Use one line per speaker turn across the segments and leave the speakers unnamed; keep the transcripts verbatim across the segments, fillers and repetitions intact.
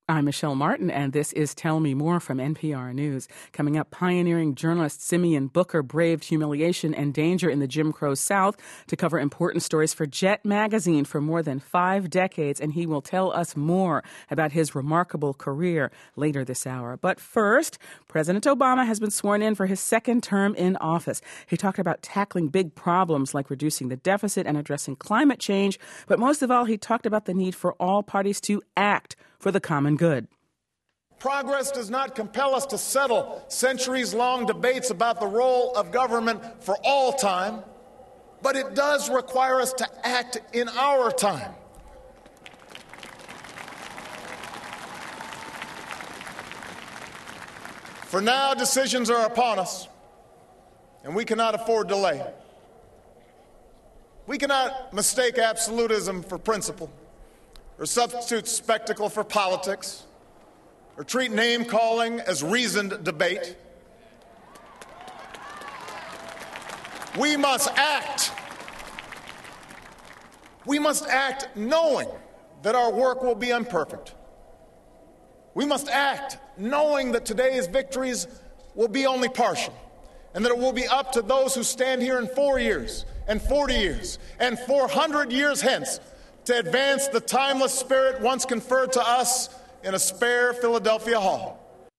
I'm Michelle Martin, and this is Tell Me More from N P R News. Coming up, pioneering journalist Simeon Booker braved humiliation and danger in the Jim Crow South to cover important stories for Jet magazine for more than five decades, and he will tell us more about his remarkable career later this hour. But first, President Obama has been sworn in for his second term in office. He talked about tackling big problems like reducing the deficit and addressing climate change, but most of all, he talked about the need for all parties to act for the common good.
Progress does not compel us to settle centuries-long debates about the role of government for all time, but it does require us to act in our time. For now, decisions are upon us, and we cannot afford delay. We cannot mistake absolutism for principle, or substitute spectacle for politics, or treat name-calling as reasoned debate. We must act. We must act knowing that our work will be imperfect. We must act knowing that today's victories will be only partial, and that it will be up to those who stand here in four years, and forty years, and four hundred years hence to advance the timeless spirit once conferred to us in a spare Philadelphia hall.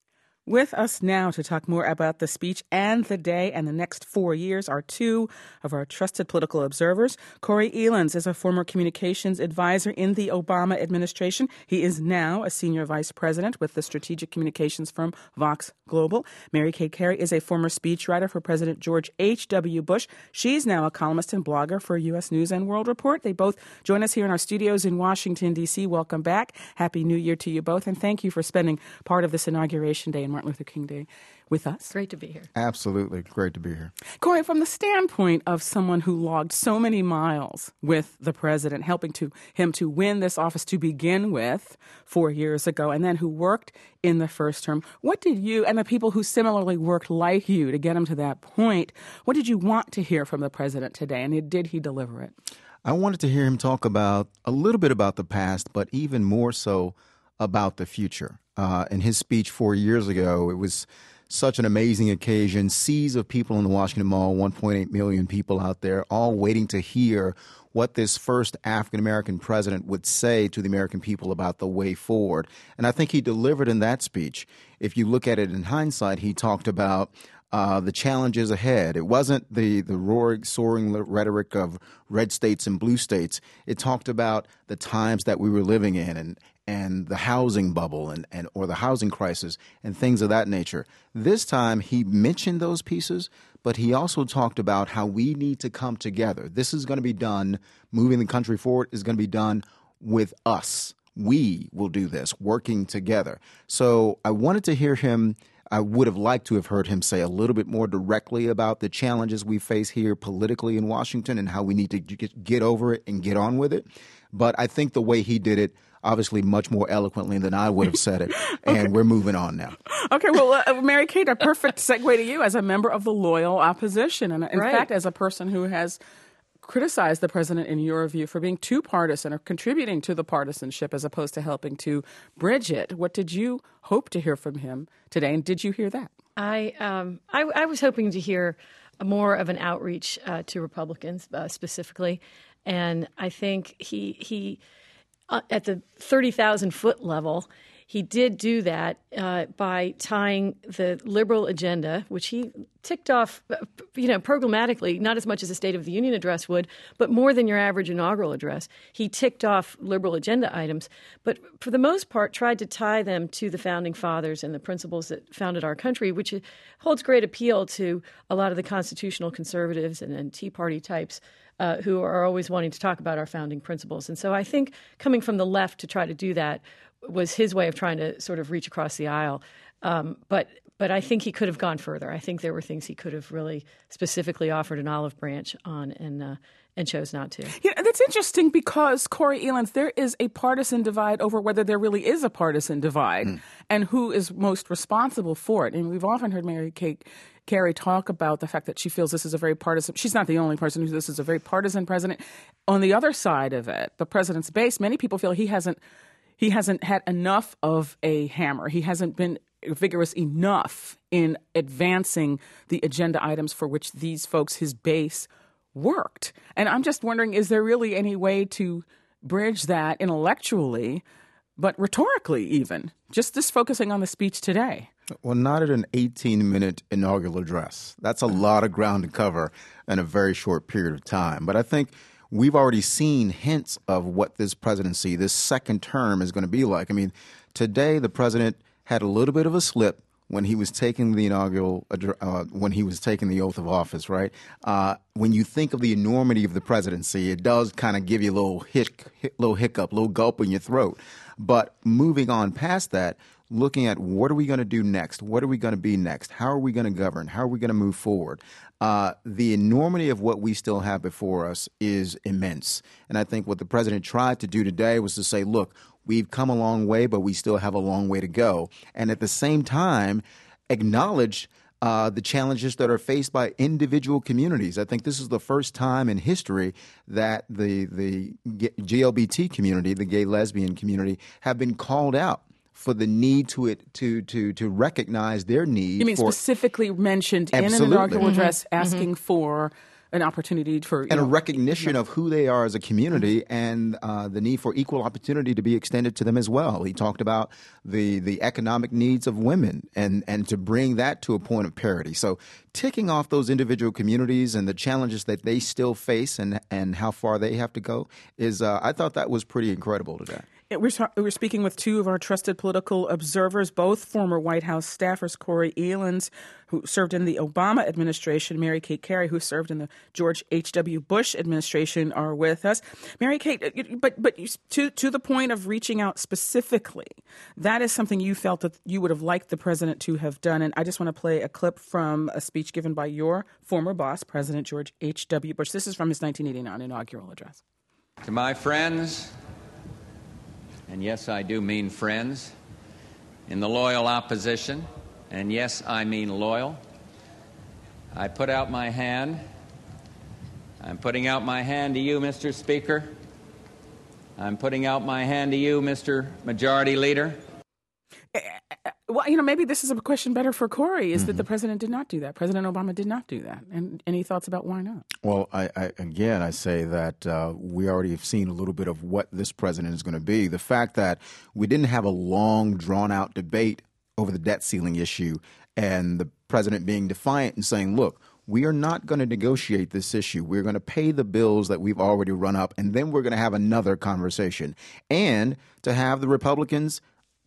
With us now to talk more about the speech and the day and the next four years are two of our trusted political observers. Corey Elens is a former communications advisor in the Obama administration. He is now a senior vice president with the strategic communications firm Vox Global. Mary Kay Carey is a former speechwriter for President George H W. Bush. She's now a columnist and blogger for U S News and World Report. They both join us here in our studios in Washington, D C. Welcome back. Happy New Year to you both, and thank you for spending part of this inauguration day in Martin Luther King Day with us.
Great to be here.
Absolutely. Great to be here.
Corey, from the standpoint of someone who logged so many miles with the president, helping to him to win this office to begin with four years ago, and then who worked in the first term, what did you and the people who similarly worked like you to get him to that point, what did you want to hear from the president today, and did he deliver it?
I wanted to hear him talk about a little bit about the past, but even more so about the future. Uh, in his speech four years ago, it was such an amazing occasion. Seas of people in the Washington Mall, one point eight million people out there, all waiting to hear what this first African-American president would say to the American people about the way forward. And I think he delivered in that speech. If you look at it in hindsight, he talked about Uh, the challenges ahead. It wasn't the, the roaring, soaring rhetoric of red states and blue states. It talked about the times that we were living in and, and the housing bubble and, and or the housing crisis and things of that nature. This time he mentioned those pieces, but he also talked about how we need to come together. This is going to be done, moving the country forward is going to be done with us. We will do this, working together. So I wanted to hear him I would have liked to have heard him say a little bit more directly about the challenges we face here politically in Washington and how we need to get, get over it and get on with it. But I think the way he did it, obviously much more eloquently than I would have said it.
Okay.
And we're moving on now.
Okay, well, uh, Mary Kate, a perfect segue to you as a member of the loyal opposition. And in
right.
fact, as a person who has criticized the president, in your view, for being too partisan or contributing to the partisanship as opposed to helping to bridge it. What did you hope to hear from him today, and did you hear that?
I um, I, I was hoping to hear more of an outreach uh, to Republicans uh, specifically, and I think he he uh, at the thirty thousand foot level. He did do that uh, by tying the liberal agenda, which he ticked off, you know, programmatically, not as much as a State of the Union address would, but more than your average inaugural address. He ticked off liberal agenda items, but for the most part tried to tie them to the founding fathers and the principles that founded our country, which holds great appeal to a lot of the constitutional conservatives and, and Tea Party types uh, who are always wanting to talk about our founding principles. And so I think coming from the left to try to do that was his way of trying to sort of reach across the aisle. Um, but but I think he could have gone further. I think there were things he could have really specifically offered an olive branch on and uh, and chose not to.
Yeah, that's interesting because, Corey Elens, there is a partisan divide over whether there really is a partisan divide mm. and who is most responsible for it. And we've often heard Mary Kate Carey talk about the fact that she feels this is a very partisan, she's not the only person who this is a very partisan president. On the other side of it, the president's base, many people feel he hasn't he hasn't had enough of a hammer. He hasn't been vigorous enough in advancing the agenda items for which these folks, his base, worked. And I'm just wondering, is there really any way to bridge that intellectually, but rhetorically even, just this focusing on the speech today?
Well, not at an eighteen-minute inaugural address. That's a lot of ground to cover in a very short period of time. But I think we've already seen hints of what this presidency, this second term, is going to be like. I mean, today the president had a little bit of a slip when he was taking the inaugural, uh, when he was taking the oath of office, right? Uh, when you think of the enormity of the presidency, it does kind of give you a little hic, little hiccup, little gulp in your throat. But moving on past that, looking at what are we going to do next? What are we going to be next? How are we going to govern? How are we going to move forward? Uh, the enormity of what we still have before us is immense. And I think what the president tried to do today was to say, look, we've come a long way, but we still have a long way to go. And at the same time, acknowledge uh, the challenges that are faced by individual communities. I think this is the first time in history that the, the G L B T community, the gay lesbian community, have been called out for the need to it to to to recognize their need.
You mean
for,
specifically mentioned
absolutely.
in an inaugural
Mm-hmm.
address asking mm-hmm. for an opportunity for you
and
know,
a recognition of who they are as a community and uh, the need for equal opportunity to be extended to them as well. He talked about the the economic needs of women and and to bring that to a point of parity. So ticking off those individual communities and the challenges that they still face and and how far they have to go is uh, I thought that was pretty incredible today.
We're, we're speaking with two of our trusted political observers, both former White House staffers, Corey Elens, who served in the Obama administration, Mary Kate Carey, who served in the George H W. Bush administration, are with us. Mary Kate, but but to to the point of reaching out specifically, that is something you felt that you would have liked the president to have done. And I just want to play a clip from a speech given by your former boss, President George H W. Bush. This is from his nineteen eighty-nine inaugural address.
To my friends, and yes, I do mean friends, in the loyal opposition, and yes, I mean loyal, I put out my hand. I'm putting out my hand to you, Mister Speaker. I'm putting out my hand to you, Mister Majority Leader.
Well, you know, maybe this is a question better for Corey, is
mm-hmm.
that the president did not do that. President Obama did not do that. And any thoughts about why not?
Well, I, I, again, I say that uh, we already have seen a little bit of what this president is going to be. The fact that we didn't have a long, drawn-out debate over the debt ceiling issue and the president being defiant and saying, look, we are not going to negotiate this issue. We're going to pay the bills that we've already run up, and then we're going to have another conversation. And to have the Republicans,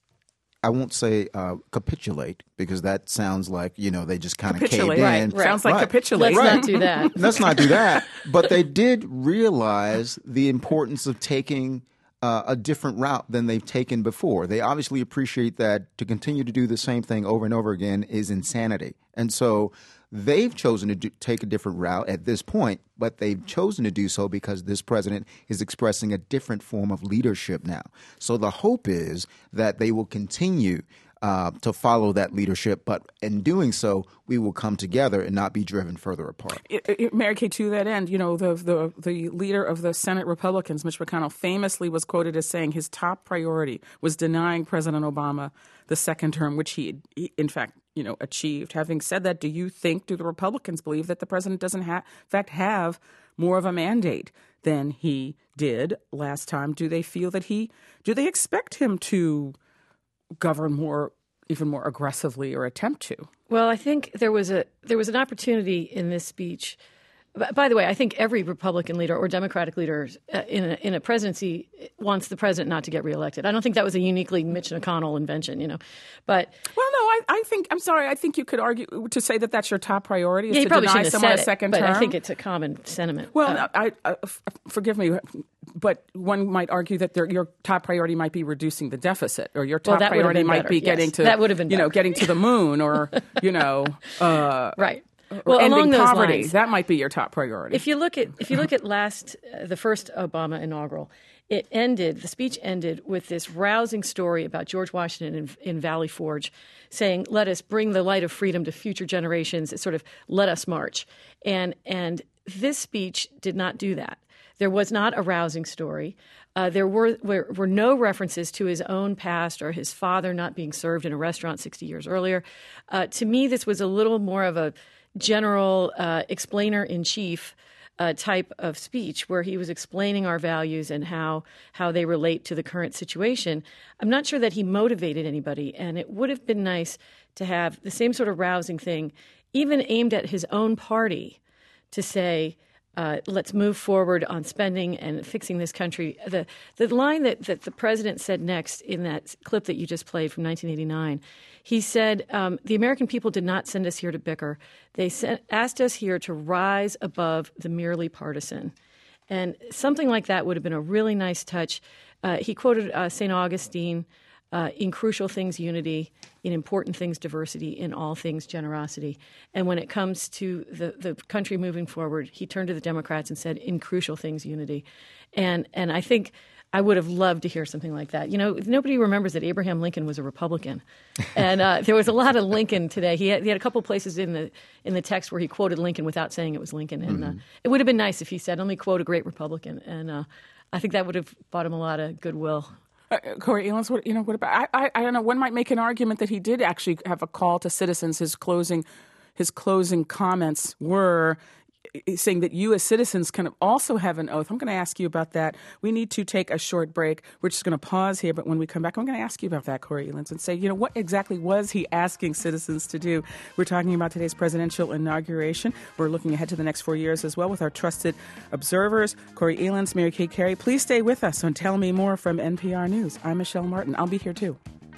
I won't say uh, capitulate, because that sounds like, you know, they just kind of caved in.
Right, right. Sounds like
right.
capitulate.
Let's
right.
not do that.
Let's not do that. But they did realize the importance of taking uh, a different route than they've taken before. They obviously appreciate that to continue to do the same thing over and over again is insanity. And so they've chosen to do, take a different route at this point, but they've chosen to do so because this president is expressing a different form of leadership now. So the hope is that they will continue uh, to follow that leadership, but in doing so, we will come together and not be driven further apart.
It, it, Mary Kay, to that end, you know, the, the the leader of the Senate Republicans, Mitch McConnell, famously was quoted as saying his top priority was denying President Obama the second term, which he, he in fact, you know, achieved. Having said that, do you think, do the Republicans believe that the president doesn't have, in fact, have more of a mandate than he did last time? Do they feel that he, do they expect him to govern more, even more aggressively, or attempt to?
Well, I think there was a there was an opportunity in this speech. By the way, I think every Republican leader or Democratic leader uh, in a, in a presidency wants the president not to get reelected. I don't think that was a uniquely Mitch McConnell invention, you know. But
well, no, I, I think I'm sorry. I think you could argue to say that that's your top priority is
yeah,
to
probably
deny
have
someone
said
a second
it,
term.
But I think it's a common sentiment.
Well,
uh,
I, I, f- forgive me, but one might argue that your top priority might be reducing the deficit, or your top
well,
priority might
better.
be
yes.
getting to
that would have been
you know
better.
getting to the moon, or you know, uh,
right.
Or
well,
ending
along those
poverty.
lines,
That might be your top priority.
If you look at if you look at last uh, the first Obama inaugural, it ended the speech ended with this rousing story about George Washington in, in Valley Forge, saying, "Let us bring the light of freedom to future generations." It's sort of "Let us march," and and this speech did not do that. There was not a rousing story. Uh, there were, were were no references to his own past or his father not being served in a restaurant sixty years earlier. Uh, to me, this was a little more of a general uh, explainer-in-chief uh, type of speech where he was explaining our values and how how they relate to the current situation. I'm not sure that he motivated anybody, and it would have been nice to have the same sort of rousing thing, even aimed at his own party, to say, uh, let's move forward on spending and fixing this country. The the line that, that the president said next in that clip that you just played from nineteen eighty-nine, he said, um, the American people did not send us here to bicker. They sent, asked us here to rise above the merely partisan. And something like that would have been a really nice touch. Uh, he quoted uh, Saint Augustine, uh, in crucial things, unity, in important things, diversity, in all things, generosity. And when it comes to the, the country moving forward, he turned to the Democrats and said, in crucial things, unity. And and I think I would have loved to hear something like that. You know, nobody remembers that Abraham Lincoln was a Republican. And uh, there was a lot of Lincoln today. He had, he had a couple places in the in the text where he quoted Lincoln without saying it was Lincoln. And
mm-hmm.
uh, it would have been nice if he said, let me quote a great Republican. And uh, I think that would have bought him a lot of goodwill.
Uh, Corey Elens, what you know? What about? I, I I don't know. One might make an argument that he did actually have a call to citizens. His closing, his closing comments were saying that you as citizens can also have an oath. I'm going to ask you about that. We need to take a short break. We're just going to pause here, but when we come back, I'm going to ask you about that, Corey Elens, and say, you know, what exactly was he asking citizens to do? We're talking about today's presidential inauguration. We're looking ahead to the next four years as well with our trusted observers, Corey Elens, Mary Kay Carey. Please stay with us on Tell Me More from N P R News. I'm Michelle Martin. I'll be here too.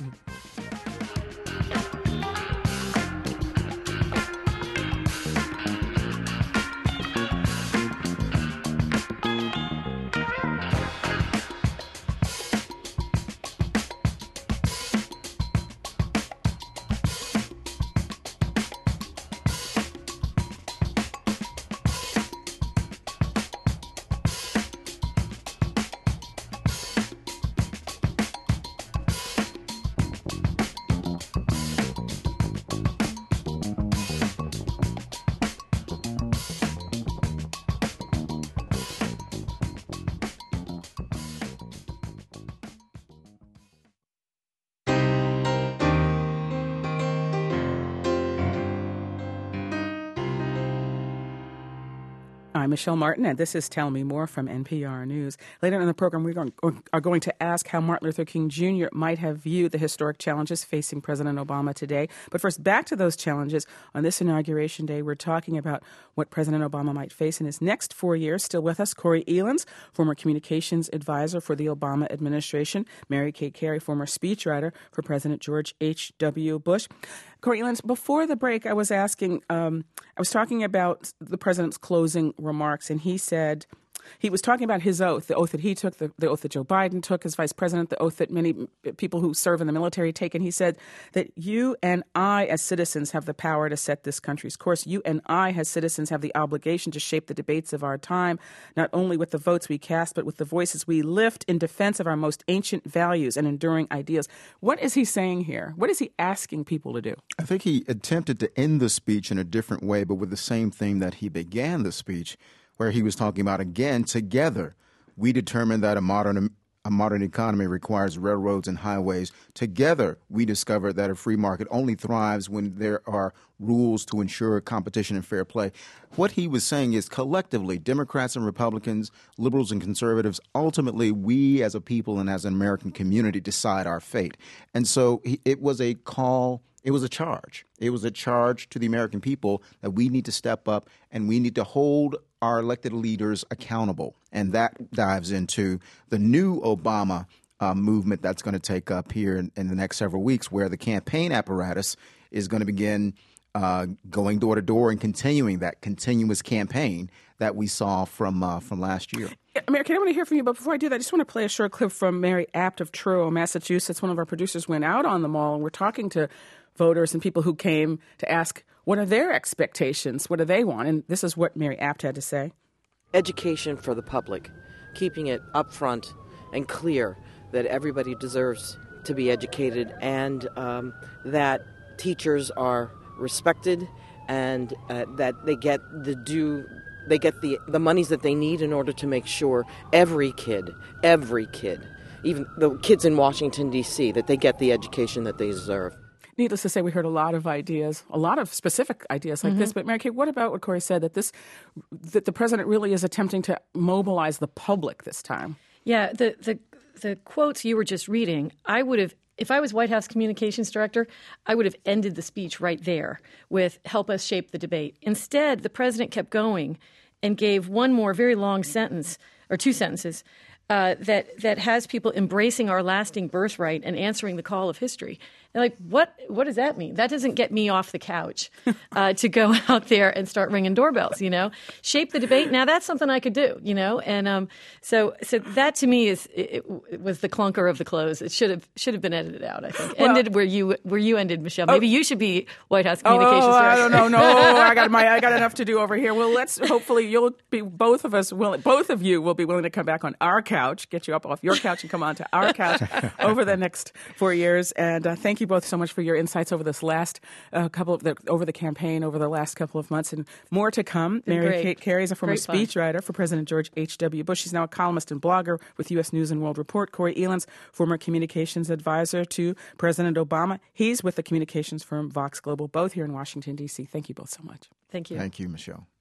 I'm Michelle Martin, and this is Tell Me More from N P R News. Later in the program, we are going to ask how Martin Luther King Junior might have viewed the historic challenges facing President Obama today. But first, back to those challenges. On this Inauguration Day, we're talking about what President Obama might face in his next four years. Still with us, Corey Elens, former communications advisor for the Obama administration. Mary Kay Carey, former speechwriter for President George H W. Bush. Corey Elens, before the break, I was asking, um, I was talking about the president's closing remarks, and he said, he was talking about his oath, the oath that he took, the, the oath that Joe Biden took as vice president, the oath that many people who serve in the military take. And he said that you and I as citizens have the power to set this country's course. You and I as citizens have the obligation to shape the debates of our time, not only with the votes we cast, but with the voices we lift in defense of our most ancient values and enduring ideals. What is he saying here? What is he asking people to do?
I think he attempted to end the speech in a different way, but with the same theme that he began the speech, where he was talking about, again, together, we determined that a modern a modern economy requires railroads and highways. Together, we discovered that a free market only thrives when there are rules to ensure competition and fair play. What he was saying is collectively, Democrats and Republicans, liberals and conservatives, ultimately, we as a people and as an American community decide our fate. And so he, it was a call. It was a charge. It was a charge to the American people that we need to step up and we need to hold our elected leaders accountable. And that dives into the new Obama uh, movement that's going to take up here in, in the next several weeks, where the campaign apparatus is going to begin uh, going door to door and continuing that continuous campaign that we saw from uh, from last year.
Mary, I want to hear from you, but before I do that, I just want to play a short clip from Mary Apt of Truro, Massachusetts. One of our producers went out on the mall, and we're talking to voters and people who came to ask, what are their expectations? What do they want? And this is what Mary Apt had to say.
Education for the public, keeping it upfront and clear that everybody deserves to be educated, and um, that teachers are respected, and uh, that they get the due they get the, the monies that they need in order to make sure every kid, every kid, even the kids in Washington, D C, that they get the education that they deserve.
Needless to say, we heard a lot of ideas, a lot of specific ideas like mm-hmm. this. But Mary Kay, what about what Corey said, that this, that the president really is attempting to mobilize the public this time?
Yeah, the the the quotes you were just reading, I would have, if I was White House communications director, I would have ended the speech right there with "help us shape the debate." Instead, the president kept going and gave one more very long sentence, or two sentences, uh, that that has people embracing our lasting birthright and answering the call of history. And like, what what does that mean? That doesn't get me off the couch uh, to go out there and start ringing doorbells, you know? Shape the debate. Now, that's something I could do, you know? And um, so so that to me is it, it was the clunker of the close. It should have should have been edited out, I think. Well, ended where you where you ended, Michelle. Maybe oh, you should be White House communications
oh,
director.
I don't know. No, I got my I got enough to do over here. Well, let's hopefully you'll be both of us willing, both of you will be willing to come back on our couch, get you up off your couch and come on to our couch over the next four years. And uh, thank you both so much for your insights over this last uh, couple of the, over the campaign over the last couple of months, and more to come. Mary
great.
Kate Carey is a former
Great
speechwriter
fun.
for President George H W. Bush. She's now a columnist and blogger with U S News and World Report. Corey Elands, former communications advisor to President Obama. He's with the communications firm Vox Global, both here in Washington, D C. Thank you both so much.
Thank you.
Thank you, Michelle.